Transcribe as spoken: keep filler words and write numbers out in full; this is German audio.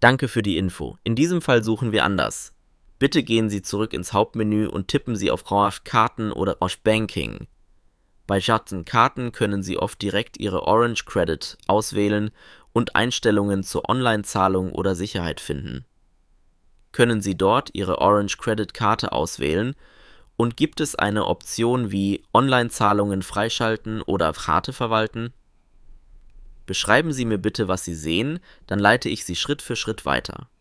Danke für die Info. In diesem Fall suchen wir anders. Bitte gehen Sie zurück ins Hauptmenü und tippen Sie auf Orange Karten oder Orange Banking. Bei Schatten Karten können Sie oft direkt Ihre Orange Credit auswählen und Einstellungen zur Online-Zahlung oder Sicherheit finden. Können Sie dort Ihre Orange Credit Karte auswählen und gibt es eine Option wie Online-Zahlungen freischalten oder Karte verwalten? Beschreiben Sie mir bitte, was Sie sehen, dann leite ich Sie Schritt für Schritt weiter.